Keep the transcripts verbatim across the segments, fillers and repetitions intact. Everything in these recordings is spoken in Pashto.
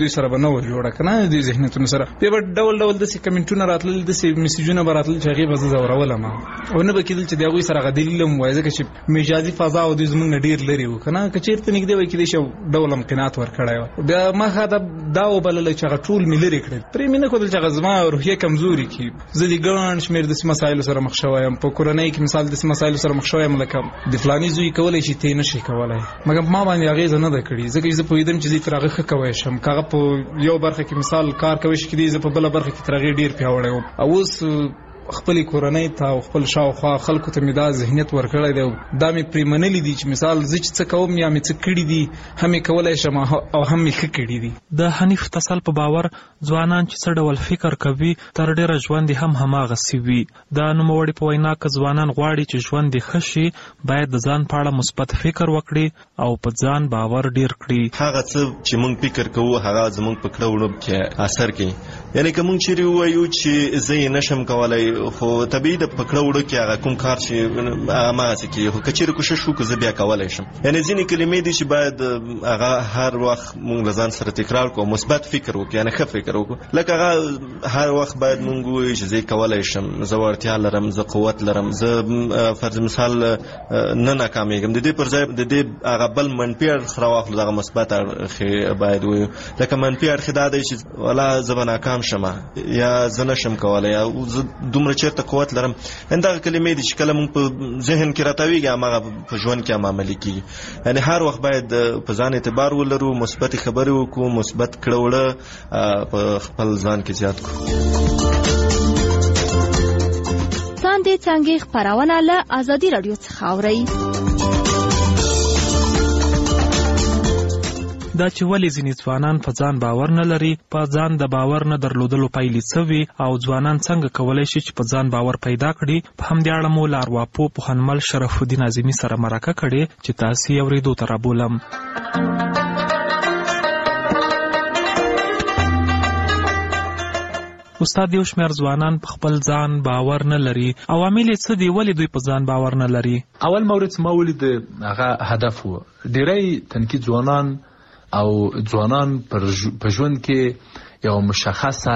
دوی سره به نه و جوړه که نه دوی ذهنیتونو سره بیا به ډول ډول داسې کمنټونه راتلل داسې میسیجونه به راتلل چې هغې به زه ځورولم او نه به کېدل چې د هغوی سره هغه دلیل هم ووایه ځکه چې مجازي فضا او دوی زموږ نه ډېر لرې وو که نه که چېرته نږدې وای کېدای شي یو ډول هم قناعت ورکړی وه بیا ما ښه دا وبلله چې هغه ټول مې لرې کړل پرې مې نه ښودل چې هغه زما روحیه کمزوري کړي زه د ګڼ شمېر داسې مسایلو سره مخ شوی یم په کورنۍ کې مثال داسې مسایلو سره مخ شوی یم لکه د فلاني زوی کولی شي ته یې نه شي کولی مګر ما باندې اغېزه نه ده کړې ځکه چې زه پوهېدم چې زه تر هغه ښه کوی شم که هغه په یو برخه کې مثال کار کوی شي کېدای زه په بله برخه کې تر هغې ډېر پیاوړی وم او اوس خپلې کورنۍ ته او خپل شاوخوا خلکو ته مې دا ذهنیت ورکړی دی دا مې پرې منلي دي چې مثال زه چې څه کوم یا مې څه کړي دي هم یې کولی شم او هم مې ښه کړي دي. د حنیف تسل په باور ځوانان چې څه ډول فکر کوي تر ډېره ژوند یې هم هماغسې وي. د نوموړي په وینا که ځوانان غواړي چې ژوند یې ښه شي باید د ځان په اړه مثبت فکر وکړي او په ځان باور ډېر کړي. هغه څه چې موږ فکر کوو هغه زموږ په کړه وړو کې اثر کوي. یعنې که موږ چیرې ووایو چې زه یې نشم کولی خو طبیعي د پکړه وړو کې هغه کوم کار چې هغه مغسې کې خو که چیرې کوشش وکړو زه بیا کولی شم. یعنې ځینې کلمې دي چې باید هغه هر وخت موږ له ځان سره تکرار کړو مثبت فکر وکړو یعنې ښه فکر وکړو لکه هغه هر وخت باید موږ ووایو چې زه کولی شم زه وړتیا لرم زه قوت لرم زه فرض مثال نه ناکامېږم د دې پر ځای د دې هغه بل منفي اړخ راواخلو دغه مثبت اړخ باید ووایو لکه منفي اړخ دا دی چې والا زه به ناکام شم یا زه نشم کولی یا زه دومره چېرته قوت لرم دغه کلمې دي چې کله موږ په ذهن کې راټاوېږي هماغه په ژوند کې هم عملي کېږي. یعنې هر وخت باید په ځان اعتبار ولرو مثبتې خبرې وکړو مثبت کړه وړه په خپل ځان کې زیات کړو. څاندې څانګې خپرونه له ازادي راډیو څخه اورئ. دا چې ولې ځینې ځوانان په ځان باور نه لري په ځان د باور نه درلودلو پایلې څه وي او ځوانان څنګه کولی شي چې په ځان باور پیدا کړي په همدې اړه مو له ارواپوه پوهنمل شرف الدین اعظمي سره مرکه کړې چې تاسې یې اورېدو ته رابولم. استاد یو شمېر ځوانان په خپل ځان باور نه لري عوامل یې څه دي ولې دوی په ځان باور نه لري؟ اول مورد ما ولید هغه هدف و. ډېری تنکي ځوانان او ځوانان په ژوند کې یو مشخصه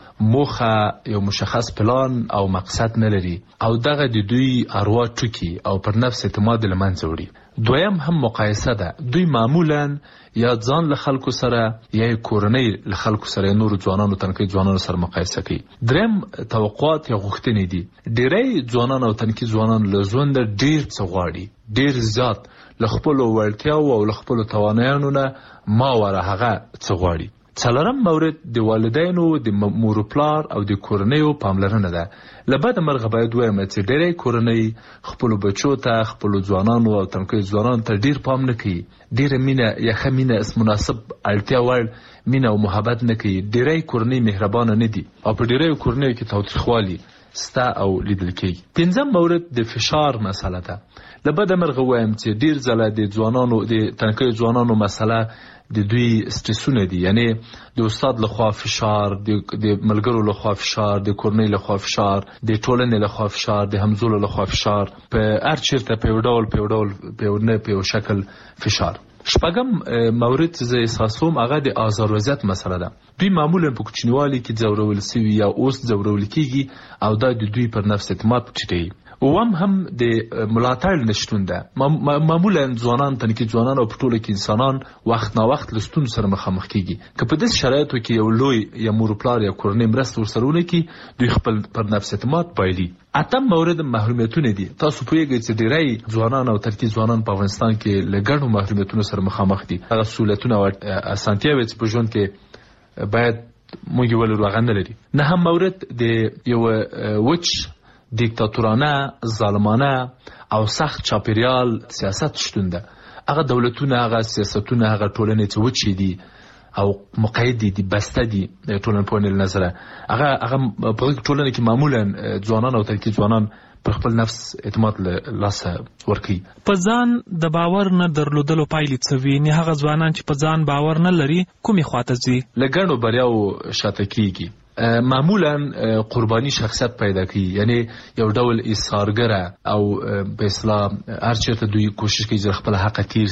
موخه یو مشخص پلان او مقصد نه لري او دغه د دوی اروا ټوکي او پر نفس اعتماد له منځه وړي. دویم هم مقایسه ده. دوی معمولا یا ځان له خلکو سره یا کورنۍ له خلکو سره نور ځوانانو تنکي ځوانانو سره مقایسه کوي. دریم توقعات یا غوښتنې دي. ډېری ځوانان او تنکي ځوانان له ژوند ډېر څه غواړي ډېر زیات له خپلو وړتیاو او له خپلو توانایانو نه ما وره هغه څه غواړي. څلورم مورد د والدینو د مور و پلار او د کورنیو پاملرنه ده. له بده مرغه باید ووایم چې ډېری کورنۍ خپلو بچو ته خپلو ځوانانو او تنکیو ځوانانو ته ډېر پام نه کوي. ډېره مینه یا ښه مینه مناسب اړتیا وړ مینه او محبت نه کوي. ډېری کورنۍ مهربانه نه دي او په ډېریو کورنیو کې تاوتریخوالي ستا او لیدل کېږي. پنځم مورد د فشار مسله ده. له بده مرغه ووایم چې ډېر ځله د ځوانانو د تنکیو ځوانانو مسله د دوی سټرسونه دي. یعنی د استاد لخوا فشار د ملګرو لخوا فشار د کورنۍ لخوا فشار د ټولنې لخوا فشار د همزولو لخوا فشار په هر چیرته په یو ډول په یو ډول په یو نه په یو شکل فشار. شپږم مورد چې زه احساسوم هغه د آزار وضعیت مسله ده. دوی معمولا په کوچنیوالي کې ځورول سوي یا اوس ځورول کېږي او دا د دوی پر نفس اعتماد ټیټوي. اوم هم د ملاتړ نشتون ده. معمولا ځوانان تنکي ځوانان او په ټوله کې انسانان وخت نا وخت له ستونزو سره مخامخ کېږي. که په داسې شرایطو کې یو لوی یا مور پلار یا کورنۍ مرسته ورسره ونه کړي دوی خپل پر نفس اعتماد بایلي. اتم مورد محرومیتونه دي. تاسو پوهیږئ چې ډېری ځوانان او ترکي ځوانان په افغانستان کې له ګڼو محرومیتونو سره مخامخ دي. هغه سهولتونه او اسانتیاوې چې په ژوند کې باید موږ یې ولرو هغه نه لري. نهم مورد د یو وچ دیکتاتورانه ظالمانه او سخت چاپیریال سیاست شتون ده. هغه دولتونه هغه سیاستونه هغه ټولنې چې وچې دي او مقید دي بسته دي ټولنپوهنې له نظره هغه هغه په ټولنه کې معمولا ځوانان او ترکي ځوانان پر خپل نفس اعتماد له لاسه ورکوي. په ځان د باور نه درلودلو پایلې څه وي؟ نه هغه ځوانان چې په ځان باور نه لري کومې خواته ځي؟ له ګڼو بریاو شاته کېږي. معمولا قربانی شخصیت پیدا کوي. یعنی یو ډول ایثارګره او په اصطلاح هر چیرته دوی کوشش کوي چې خپل حق تیر سي.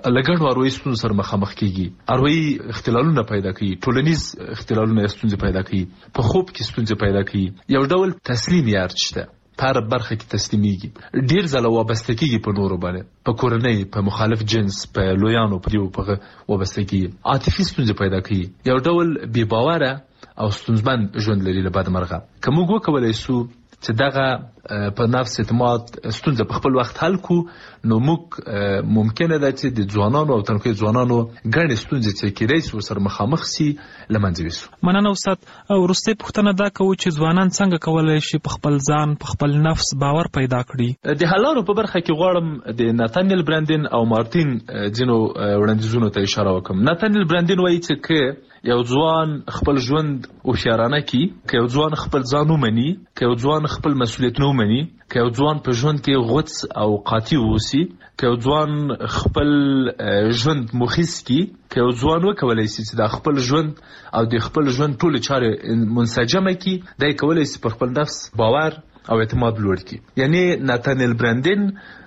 لګړو اروي ستونزو سره مخامخ کیږي، اروي اختلالونه پیدا کوي، ټولنیز اختلالونه ستونزې پیدا کوي، په خوب کې ستونزې پیدا کوي، یو ډول تسلیم یار شته په هر برخه کې تسلیمیږي، ډیر ځله وابسته کیږي په نورو باندې، په کورنۍ، په مخالف جنس، په لویانو په دیو په وابسته کیږي، عاطفي ستونزې پیدا کوي، یو ډول بې باوره او ستونزمن ژوند لري. له بده مرغه که موږ وکولای سو چې دغه په نفس اعتماد ستونزه په خپل وخت حل کو، نو موږ ممکنه ده چې د ځوانانو او تنکي ځوانانو ګڼې ستونزې چې کېدای شي ورسره مخامخ سي له منځه یوسو. مننه استاد. وروستۍ پوښتنه دا کوو چې ځوانان څنګه کولی شي په خپل ځان په خپل نفس باور پیدا کړي؟ د حل لارو په برخه کې غواړم د ناتانیل برانډین او مارتین ځینو وړاندیزونو ته اشاره وکړم. ناتانیل برانډین وایي چې که یو ځوان خپل ژوند هوښیارانه کړي، که یو ځوان خپل ځان ومني، که یو ځوان خپل مسؤلیتونه ومني، که یو ځوان په ژوند کې غوڅ او قاطع واوسي، که یو ځوان خپل ژوند مخیس کړي، که یو ځوان وکولای شي چې د خپل ژوند او د خپل ژوند ټولې چارې منسجمه کړي، دی کولی شي پر خپل نفس باور او اعتماد لوړ کړي. یعنی ناتانیل برانډین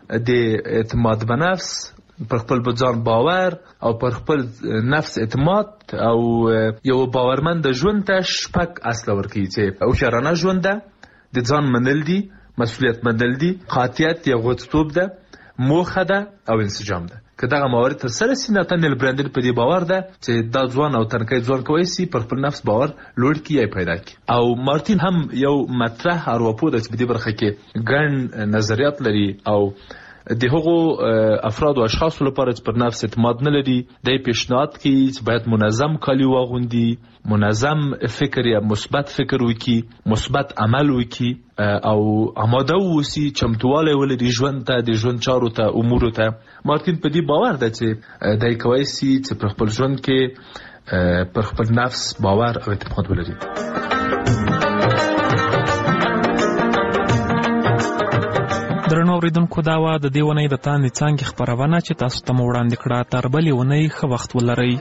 د اعتماد په نفس، پر خپل ځان باور او پر خپل نفس اعتماد او یو باورمند ژوند ته شپږ اصل ورکوي چې هوښیارانه ژوند ده، د ځان منل دي، مسؤلیت منل دي، قاطعیت یا غوڅتوب ده، موخه ده او انسجام ده. که دغه موارد ترسره سي، ناتانیل برانډین په دې باور ده چې دا ځوان او تنکی ځوان کولی سي پر خپل نفس باور لوړ کړي یا پیدا کړي. او مارتین هم یو مطرح ارواپوه ده چې په دې برخه کې ګڼ نظریات لري او د هغو افراد او اشخاصو لپاره چې پر نفس اعتماد نه لري، دی پیشنهاد کوي چې باید منظم کالي واغوندي، منظم فکر یا مثبت فکر وکړي، مثبت عمل وکړي او آماده واوسي، چمتوالی ولري ژوند ته، د ژوند چارو ته، امورو ته. مارتین په دې باور ده چې دی کولی سي چې پر خپل ژوند کې پر خپل نفس باور او اعتماد ولري. درنو اوریدونکو، دا وه د دې اونۍ د تاندې څانګې خپرونه چې تاسو ته مو وړاندې کړه. تر بلې اونۍ ښه وخت ولرئ.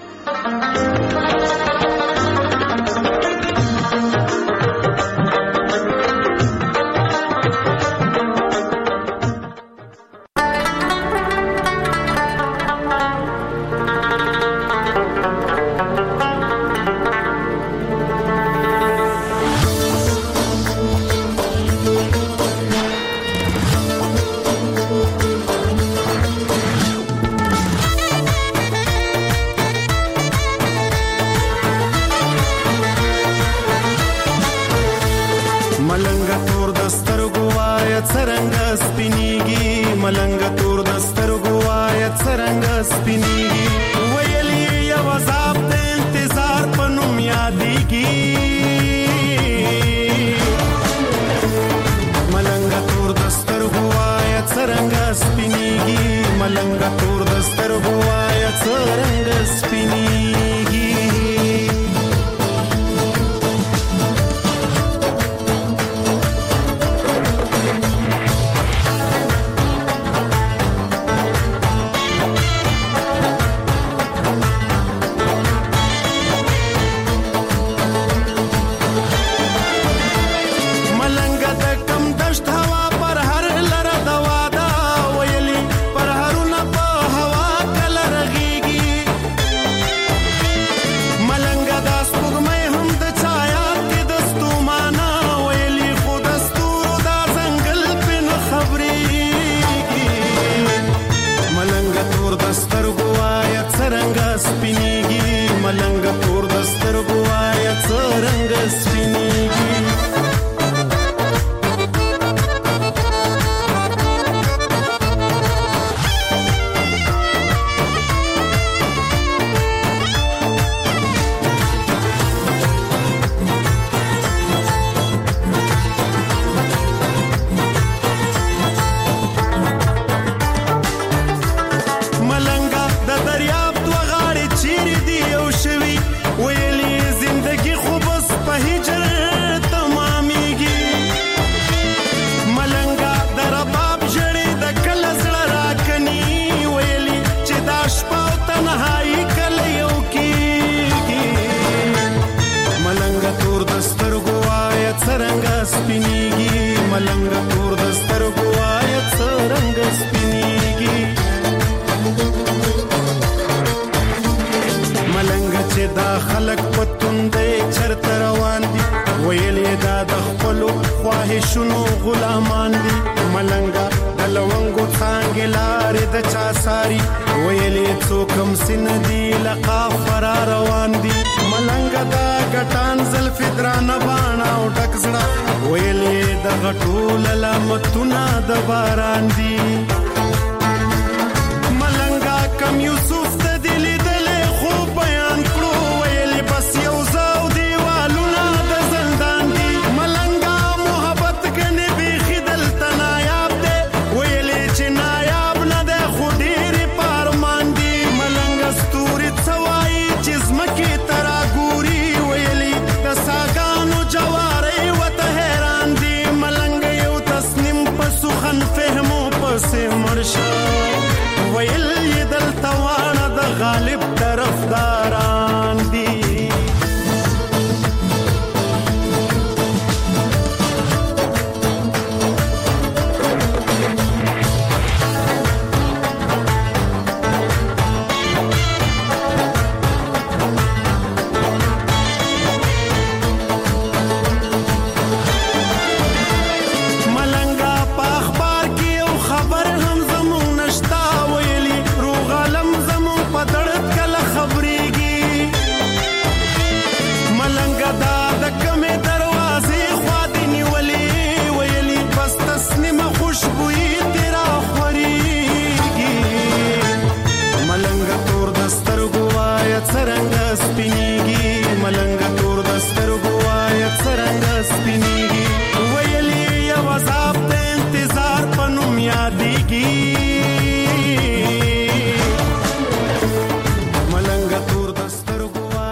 غلامان دي ملنګا د لونګو څنګه لارې د چا ساری ویلې څوکم سن دي لقا فرار روان دي ملنګا دا ګټان زلف درانه باڼه او ډک زړه ویلې د غټول لمتونه د باران دي